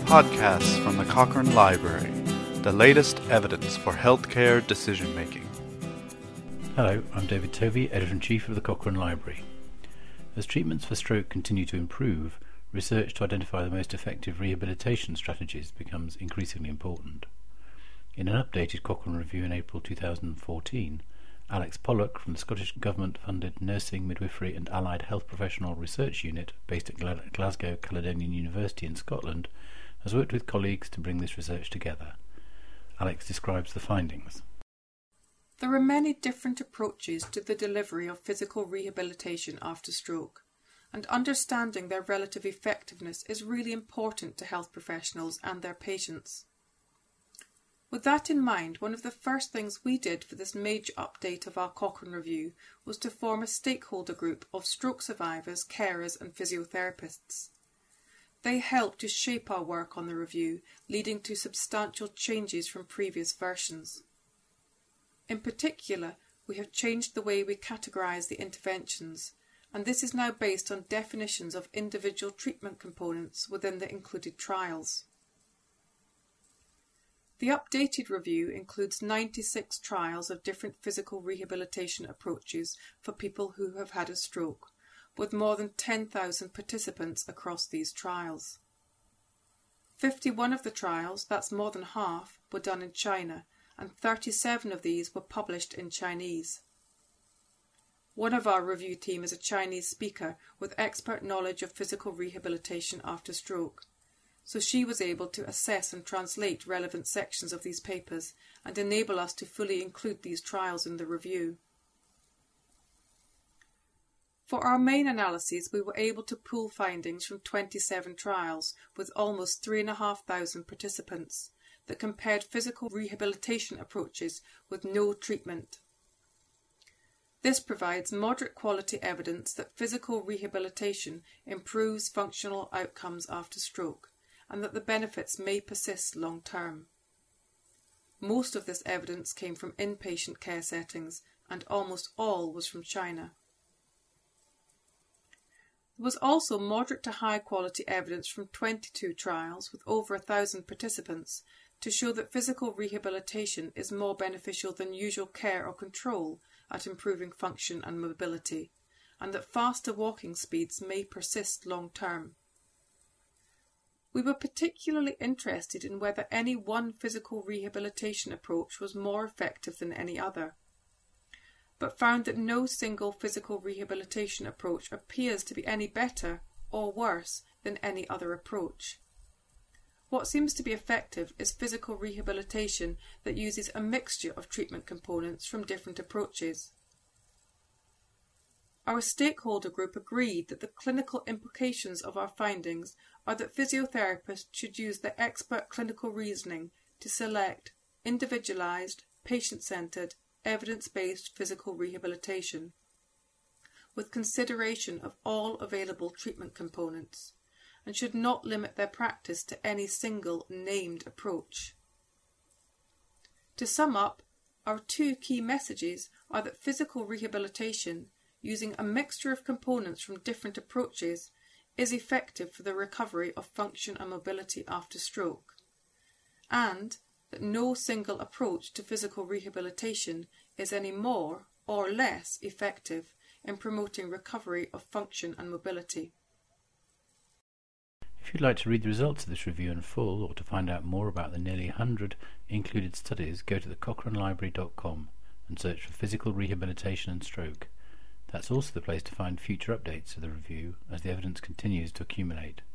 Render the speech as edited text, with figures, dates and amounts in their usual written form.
Podcasts from the Cochrane Library, the latest evidence for healthcare decision-making. Hello, I'm David Tovey, Editor-in-Chief of the Cochrane Library. As treatments for stroke continue to improve, research to identify the most effective rehabilitation strategies becomes increasingly important. In an updated Cochrane review in April 2014, Alex Pollock from the Scottish Government-funded Nursing, Midwifery and Allied Health Professional Research Unit based at Glasgow Caledonian University in Scotland has worked with colleagues to bring this research together. Alex describes the findings. There are many different approaches to the delivery of physical rehabilitation after stroke, and understanding their relative effectiveness is really important to health professionals and their patients. With that in mind, one of the first things we did for this major update of our Cochrane review was to form a stakeholder group of stroke survivors, carers and physiotherapists. They helped to shape our work on the review, leading to substantial changes from previous versions. In particular, we have changed the way we categorise the interventions, and this is now based on definitions of individual treatment components within the included trials. The updated review includes 96 trials of different physical rehabilitation approaches for people who have had a stroke, with more than 10,000 participants across these trials. 51 of the trials, that's more than half, were done in China, and 37 of these were published in Chinese. One of our review team is a Chinese speaker with expert knowledge of physical rehabilitation after stroke, so she was able to assess and translate relevant sections of these papers and enable us to fully include these trials in the review. For our main analyses, we were able to pool findings from 27 trials with almost 3,500 participants that compared physical rehabilitation approaches with no treatment. This provides moderate quality evidence that physical rehabilitation improves functional outcomes after stroke, and that the benefits may persist long term. Most of this evidence came from inpatient care settings, and almost all was from China. There was also moderate to high quality evidence from 22 trials with over 1,000 participants to show that physical rehabilitation is more beneficial than usual care or control at improving function and mobility, and that faster walking speeds may persist long term. We were particularly interested in whether any one physical rehabilitation approach was more effective than any other, but found that no single physical rehabilitation approach appears to be any better or worse than any other approach. What seems to be effective is physical rehabilitation that uses a mixture of treatment components from different approaches. Our stakeholder group agreed that the clinical implications of our findings are that physiotherapists should use their expert clinical reasoning to select individualised, patient-centred, evidence-based physical rehabilitation, with consideration of all available treatment components, and should not limit their practice to any single named approach. To sum up, our two key messages are that physical rehabilitation, using a mixture of components from different approaches, is effective for the recovery of function and mobility after stroke, and that no single approach to physical rehabilitation is any more or less effective in promoting recovery of function and mobility. If you'd like to read the results of this review in full or to find out more about the nearly 100 included studies, go to thecochrane.library.com and search for physical rehabilitation and stroke. That's also the place to find future updates of the review as the evidence continues to accumulate.